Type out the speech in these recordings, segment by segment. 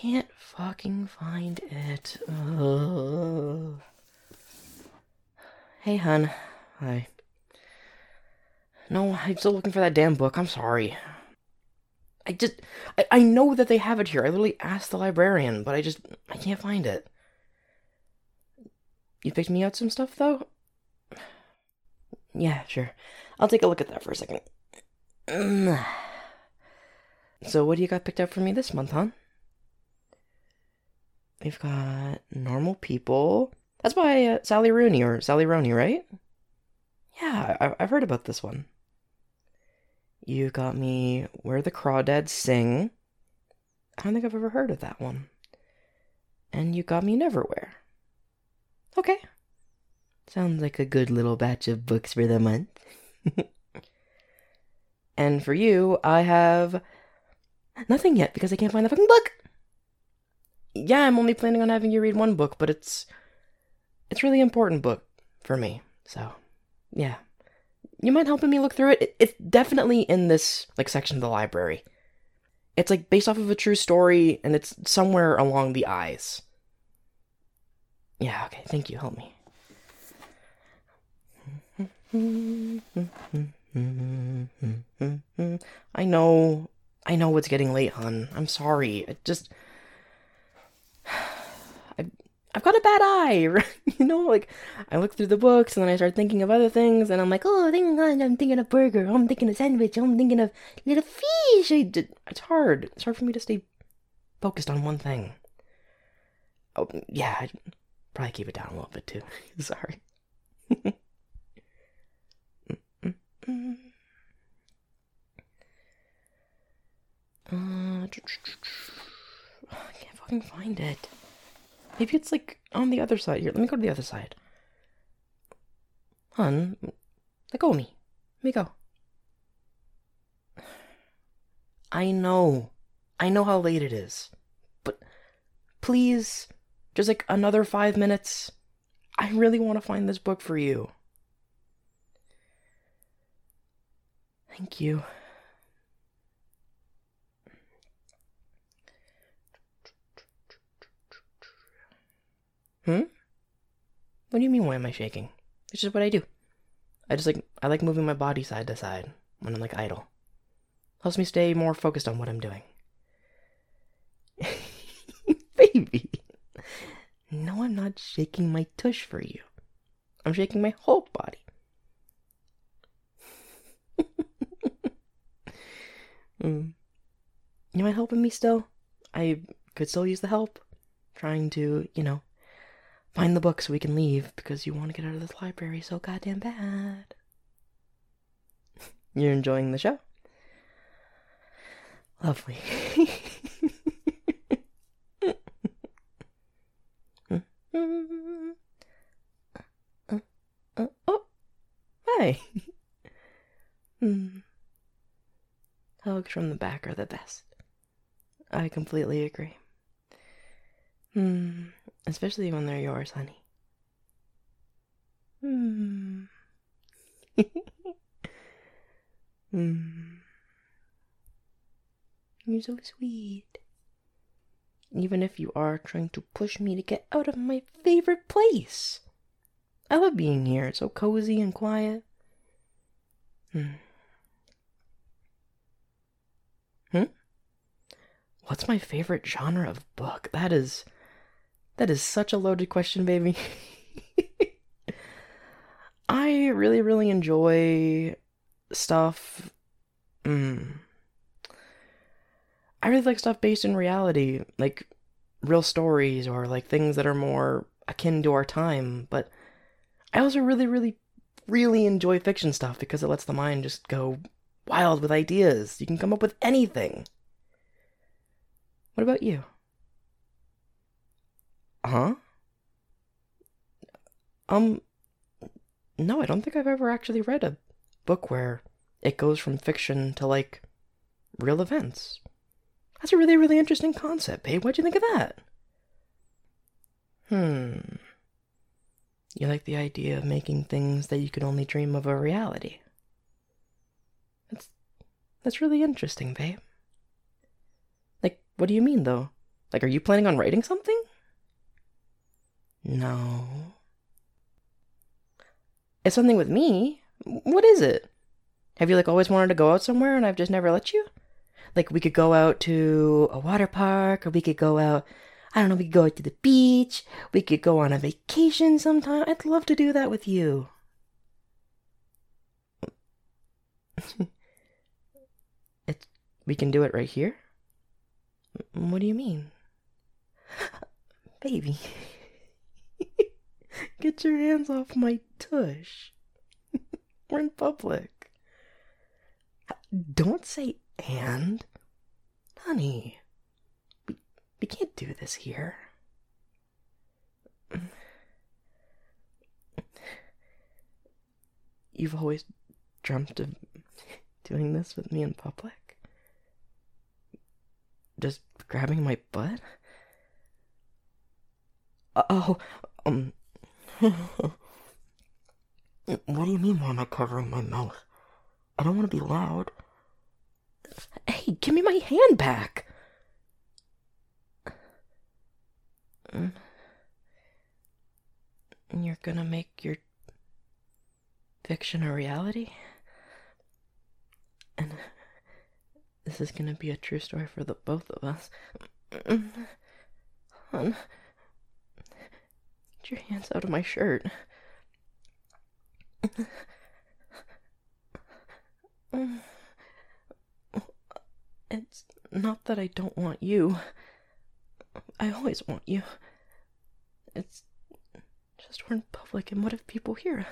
can't fucking find it. Ugh. Hey, hun. Hi. No, I'm still looking for that damn book. I'm sorry. I just... I know that they have it here. I literally asked the librarian, but I can't find it. You picked me out some stuff, though? Yeah, sure. I'll take a look at that for a second. So what do you got picked out for me this month, huh? We've got Normal People. That's by Sally Rooney, or Sally Rooney, right? Yeah, I've heard about this one. You got me Where the Crawdads Sing. I don't think I've ever heard of that one. And you got me Neverwhere. Okay. Sounds like a good little batch of books for the month. And for you, I have nothing yet because I can't find the fucking book. Yeah, I'm only planning on having you read one book, but it's really important book for me. So, yeah. You mind helping me look through it? It's definitely in this section of the library. It's based off of a true story, and it's somewhere along the eyes. Yeah, okay, thank you. Help me. I know it's getting late, hun. I'm sorry. I've got a bad eye, right? I look through the books and then I start thinking of other things, and I'm like, oh, I'm thinking of burger, I'm thinking of sandwich, I'm thinking of little fish. It's hard. It's hard for me to stay focused on one thing. Oh, yeah, I'd probably keep it down a little bit too. Sorry. I can't fucking find it. Maybe it's on the other side. Here, let me go to the other side. Hun, let go of me. Let me go. I know how late it is. But please, just another 5 minutes. I really want to find this book for you. Thank you. What do you mean, why am I shaking? It's just what I do. I like moving my body side to side when I'm idle. Helps me stay more focused on what I'm doing. Baby. No, I'm not shaking my tush for you. I'm shaking my whole body. You mind helping me still? I could still use the help. Trying to, find the book so we can leave because you want to get out of this library so goddamn bad. You're enjoying the show? Lovely. Oh, hi. Hugs from the back are the best. I completely agree. Especially when they're yours, honey. You're so sweet. Even if you are trying to push me to get out of my favorite place. I love being here. It's so cozy and quiet. What's my favorite genre of book? That is such a loaded question, baby. I really, really enjoy stuff. I really like stuff based in reality, like real stories or things that are more akin to our time. But I also really, really, really enjoy fiction stuff because it lets the mind just go wild with ideas. You can come up with anything. What about you? Huh? No, I don't think I've ever actually read a book where it goes from fiction to real events. That's a really, really interesting concept, babe. What'd you think of that? You like the idea of making things that you could only dream of a reality? That's really interesting, babe. What do you mean, though? Like, are you planning on writing something? No. It's something with me? What is it? Have you, like, always wanted to go out somewhere and I've just never let you? Like, we could go out to a water park, or we could go out, I don't know, we could go out to the beach, we could go on a vacation sometime. I'd love to do that with you. It's, we can do it right here? What do you mean? Baby. Get your hands off my tush. We're in public. Don't say and. Honey. We can't do this here. You've always dreamt of doing this with me in public? Just grabbing my butt? Oh, what do you mean why am I covering my mouth? I don't want to be loud. Hey, give me my hand back! You're gonna make your fiction a reality? And this is gonna be a true story for the both of us. Hon, get your hands out of my shirt. It's not that I don't want you. I always want you. It's just we're in public, and what if people hear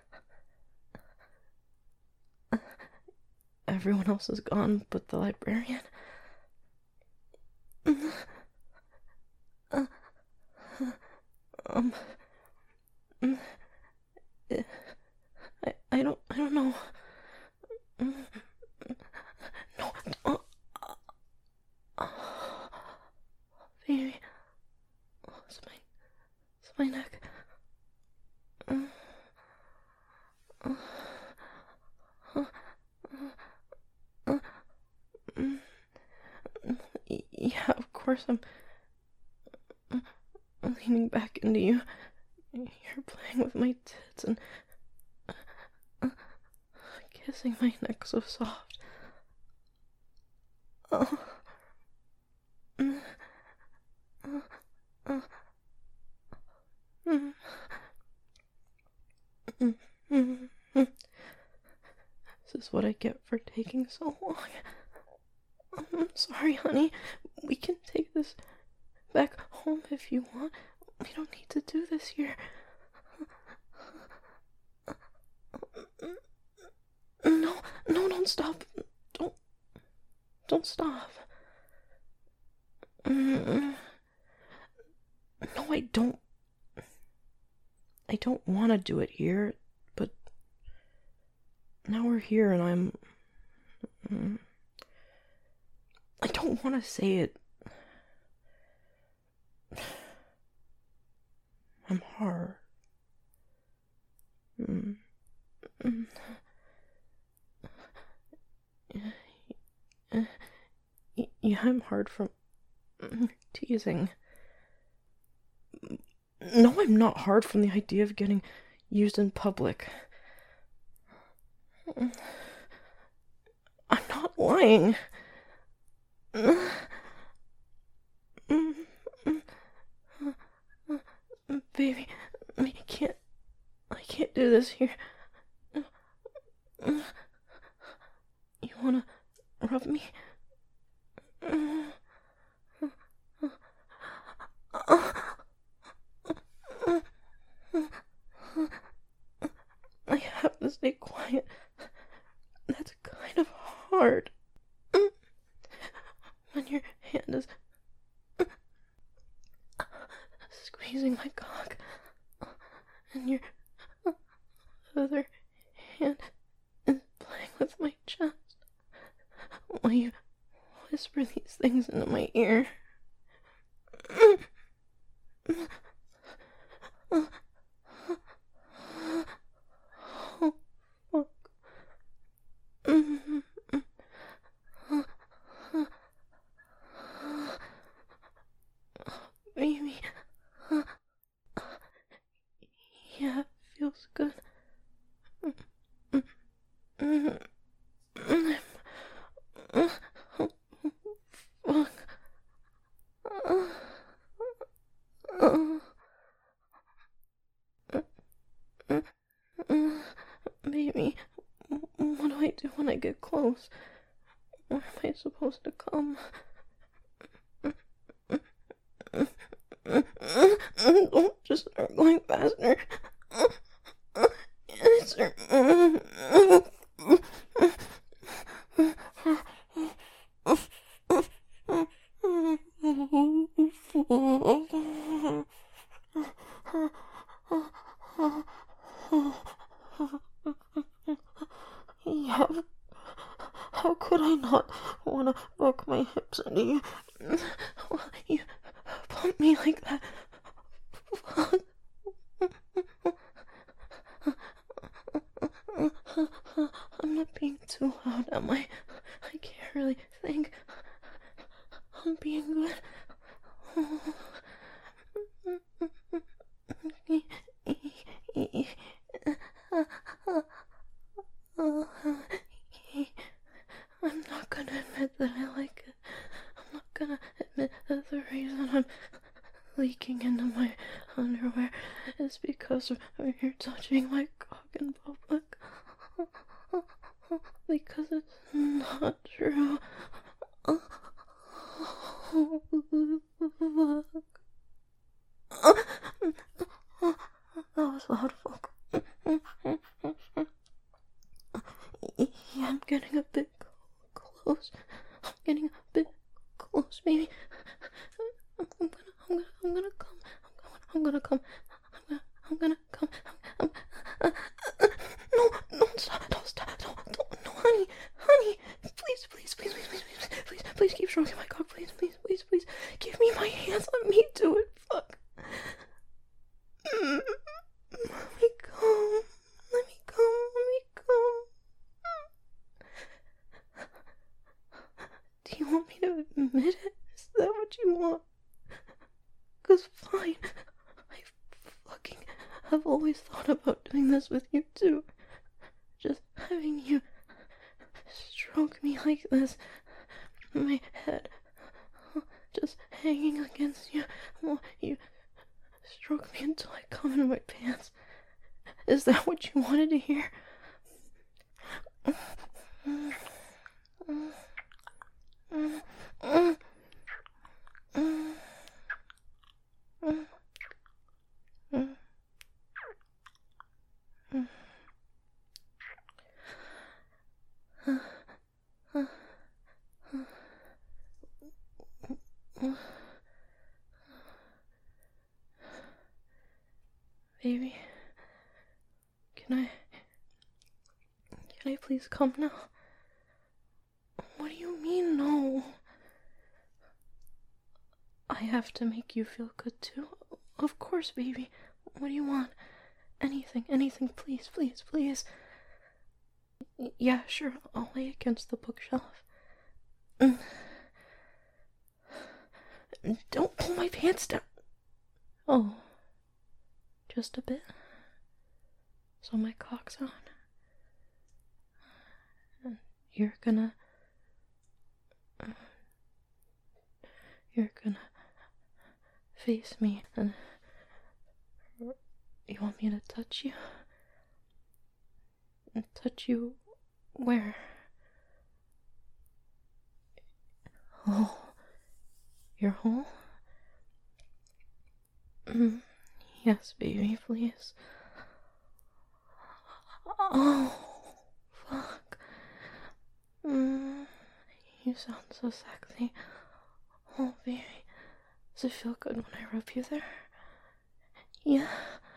us? Everyone else is gone but the librarian. I don't know. No. Baby. It's my neck. Yeah, of course I'm leaning back into you. You're playing with my tits and kissing my neck so soft. This is what I get for taking so long. I'm sorry, honey. We can take this back home if you want. We don't need to do this here. No, don't stop. Don't stop. No, I don't. I don't want to do it here, but now we're here and I don't want to say it. I'm hard. Yeah, I'm hard from teasing. No, I'm not hard from the idea of getting used in public. I'm not lying. Baby, I can't do this here. You wanna rub me? I have to stay quiet. That's kind of hard. When your hand is squeezing my cock, and your other hand is playing with my chest, while you whisper these things into my ear. Oh, fuck. Yeah, it feels good. Baby, what do I do when I get close? Where am I supposed to come? Don't just start going faster. Yeah, how could I not want to poke my hips into you? You pump me like that. I'm not being too loud, am I? I can't really think. I'm being good. I'm not gonna admit that I like it. I'm not gonna admit that the reason I'm leaking into my underwear is because of you're touching my cock in public. Because it's not true. That was loud, fuck. Yeah, I'm getting a bit close. I'm getting a bit close, baby. I'm gonna come. I'm gonna come. No, stop, no, honey, please keep stroking my cock, please, give me my hands, let me do it, fuck. Let me come. Do you want me to admit it? Is that what you want? 'Cause fine, I've always thought about doing this with you too. Just having you stroke me like this, my head just hanging against you while you stroke me until I come in my pants. Is that what you wanted to hear? Baby, can I please come now? What do you mean, no? I have to make you feel good too? Of course, baby. What do you want? Anything, please. Yeah, sure, I'll lay against the bookshelf. Don't pull my pants down. Oh, just a bit. So my cock's on. And you're gonna face me and you want me to touch you? And touch you where? Oh, your hole? Yes, baby, please. Oh, fuck. You sound so sexy. Oh, baby. Does it feel good when I rub you there? Yeah.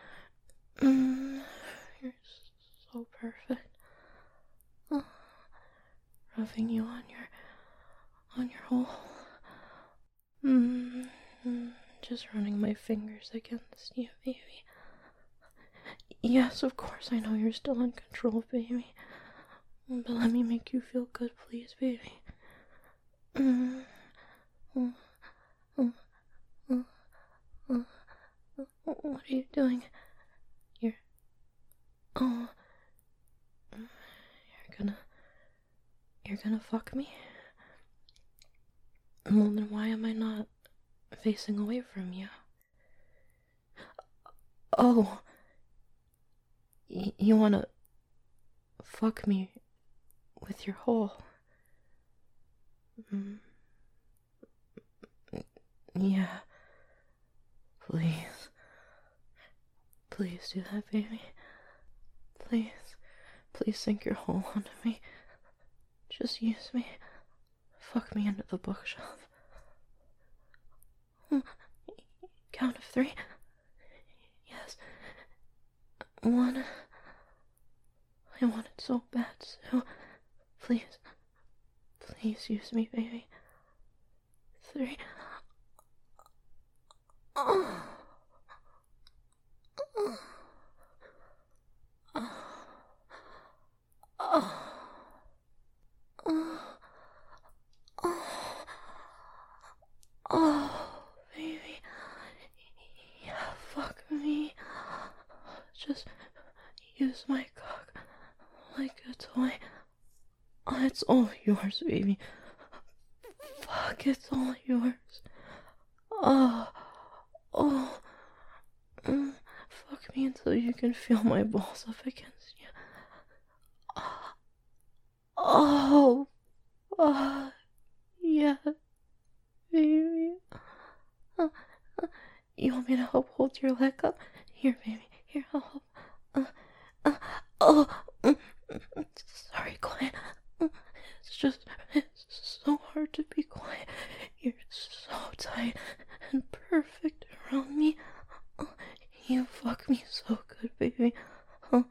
You're so perfect. Oh, rubbing you on your hole. Just running my fingers against you, baby. Yes, of course, I know you're still in control, baby. But let me make you feel good, please, baby. What are you doing? You're You're gonna fuck me? Well, then why am I not facing away from you? Oh, you wanna fuck me with your hole? Yeah, please. Please do that, baby. Please. Please sink your hole onto me. Just use me. Fuck me into the bookshelf. Count of 3. Yes. 1. I want it so bad, so please. Please use me, baby. 3. Oh. Oh, baby. Yeah, fuck me. Just use my cock like a toy. It's all yours, baby. Fuck, it's all yours. Oh. Fuck me until you can feel my balls up against you. Oh. Yeah, baby. You want me to help hold your leg up? Here, baby. Here, I'll help. Sorry, quiet. It's so hard to be quiet. You're so tight and perfect around me. You fuck me so good, baby. Oh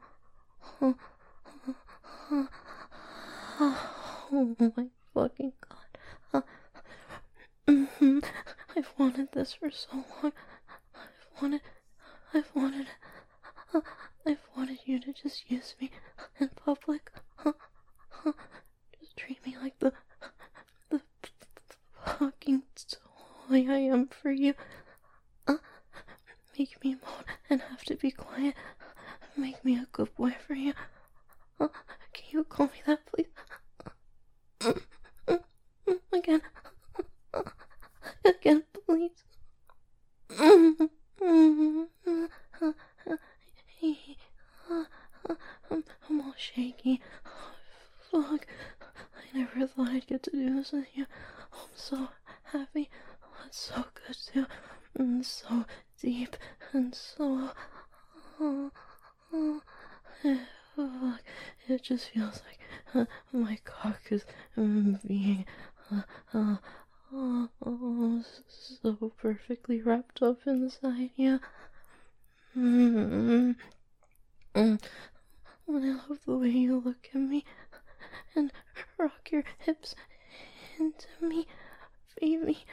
my fucking god. I've wanted this for so long. I've wanted you to just use me in public. Just treat me like the fucking toy I am for you. Make me moan and have to be quiet. Make me a good boy for you. Can you call me that, please? Again. Again, please. I'm all shaky. Fuck. I never thought I'd get to do this with you. I'm so happy. It's so good too. And so deep and so... fuck. It just feels like my cock is being so perfectly wrapped up inside you. I love the way you look at me and rock your hips into me, baby.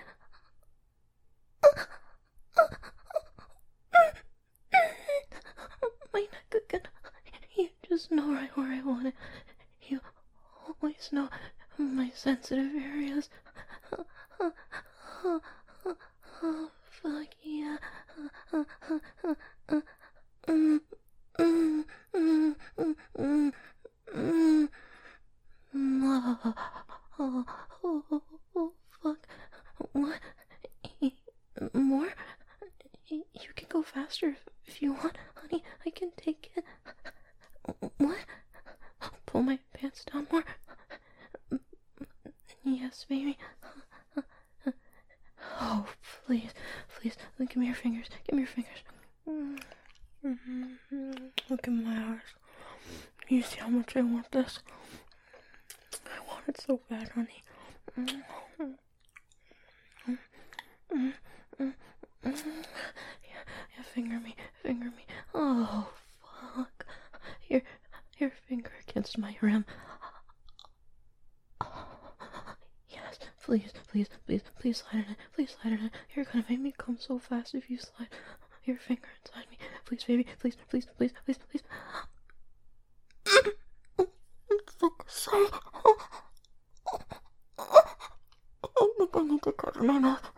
My neck again. You just know right where I want it. You always know my sensitive areas. Fuck yeah. Fuck. What? More? You can go faster if you want, honey. I can take it. What? Pull my pants down more. Yes, baby. Oh, please. Give me your fingers. Look at my eyes. You see how much I want this? I want it so bad, honey. Yeah, finger me. Oh, fuck. Your finger against my rim. Yes, please slide in it. You're gonna make me come so fast if you slide your finger inside me. Please, baby, please. Sorry. I think I need to cover my mouth.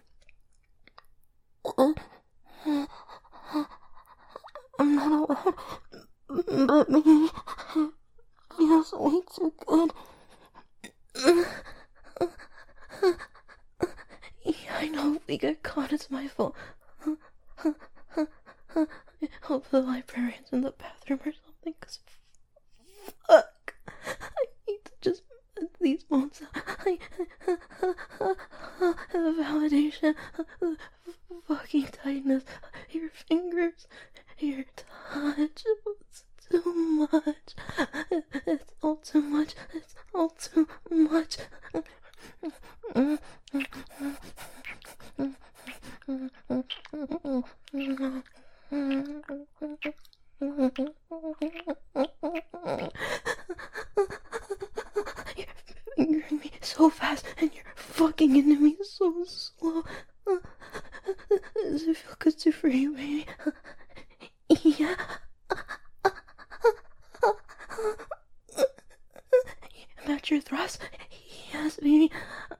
I'm not allowed, but me feels way too good. we get caught, it's my fault. I hope the librarian's in the bathroom or something, cause fuck. I need to just let these bones out. The validation, the fucking tightness, your fingers, your touch. It's too much. It's all too much. It's all too much. You're fingering me so fast and you're fucking into me so slow. Does it feel good to for you, baby? Yeah. Match your thrust? Yes, baby.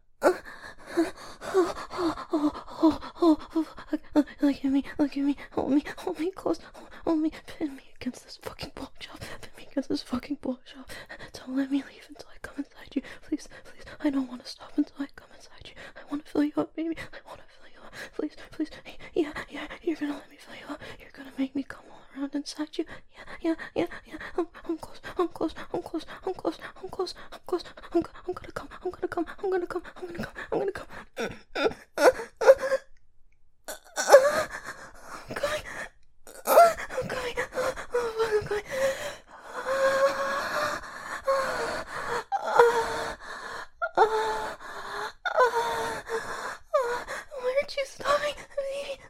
Look at me, hold me close, hold me, pin me against this fucking bookshelf, don't let me leave until I come inside you, please, I don't want to stop until I come inside you, I want to fill you up, baby, please, yeah, you're gonna let me fill you up, you're gonna make me come all around inside you, yeah, I'm close, I'm gonna come. I'm coming. Why aren't you stopping, baby?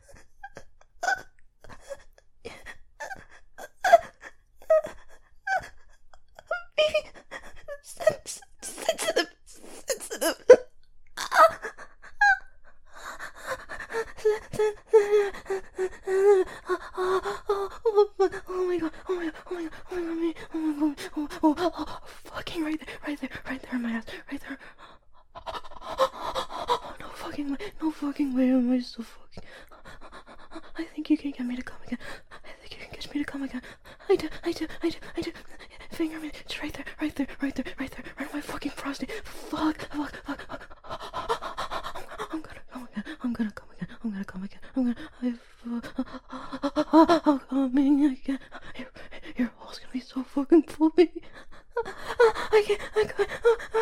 Baby, sensitive. Oh my god, fucking right there, my ass, right there. No fucking way am I so fucking. I think you can get me to come again. I do. Finger me, it's right there, right on my fucking prostate. Fuck. I'm gonna come again. I'm coming again. Your hole's gonna be so fucking full, baby. I can't.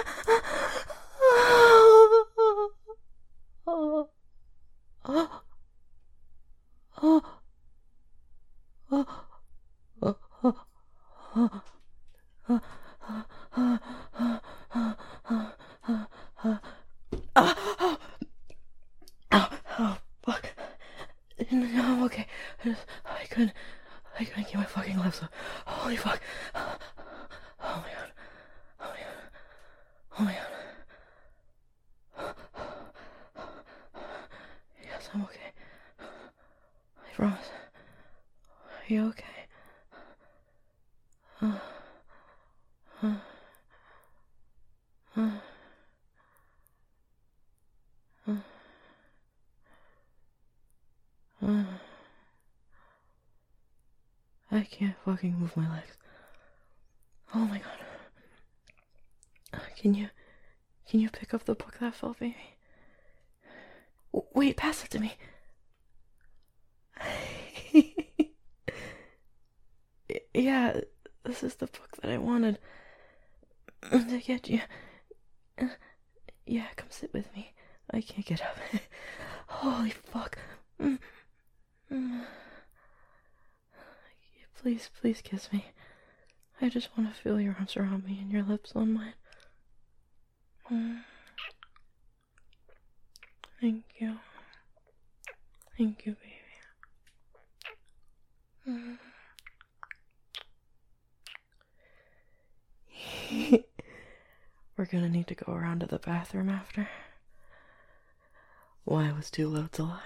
Oh, fuck. No, I'm okay. I couldn't get my fucking lips up. Holy fuck. Oh my god. Yes, I'm okay. I promise. Are you okay? I can't fucking move my legs. Oh my god. Can you pick up the book that fell, baby? Wait, pass it to me. Yeah, this is the book that I wanted to get you. Yeah, come sit with me. I can't get up. Holy fuck. Please kiss me. I just want to feel your arms around me and your lips on mine. Thank you. Thank you, baby. We're gonna need to go around to the bathroom after. Why, was 2 loads a lot?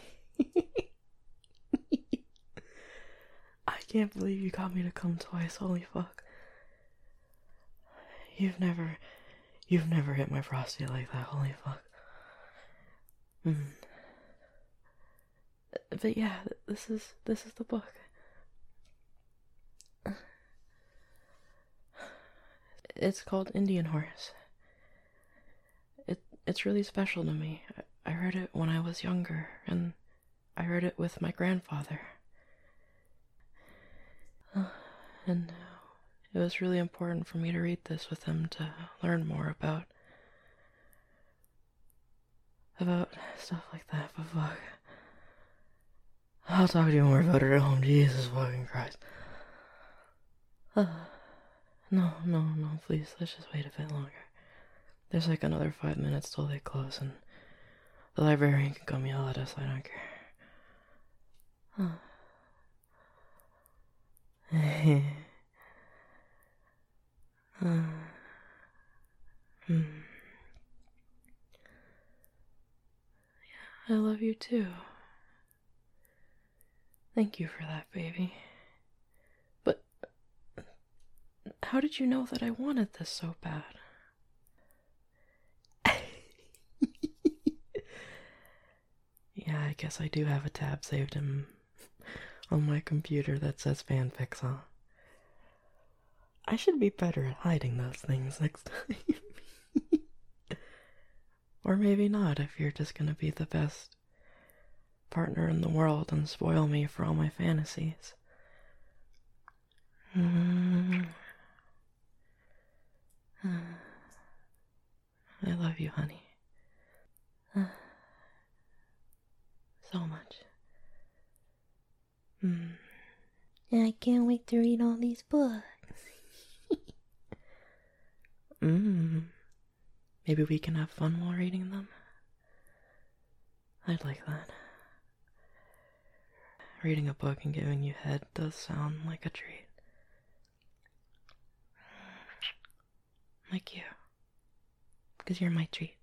I can't believe you got me to come twice, holy fuck. You've never hit my prostate like that, holy fuck. But yeah, this is the book. It's called Indian Horse. It's really special to me. I read it when I was younger, and I read it with my grandfather. And it was really important for me to read this with him to learn more about stuff like that, but fuck. I'll talk to you more about it at home, Jesus fucking Christ. No, please, let's just wait a bit longer. There's like another 5 minutes till they close, and the librarian can come yell at us, I don't care. I love you too. Thank you for that, baby. But how did you know that I wanted this so bad? Yeah, I guess I do have a tab saved on my computer that says fanfics on. I should be better at hiding those things next time. Or maybe not, if you're just gonna be the best partner in the world and spoil me for all my fantasies. I love you, honey. So much. I can't wait to read all these books. Maybe we can have fun while reading them. I'd like that. Reading a book and giving you head does sound like a treat. Like you. Because you're my treat.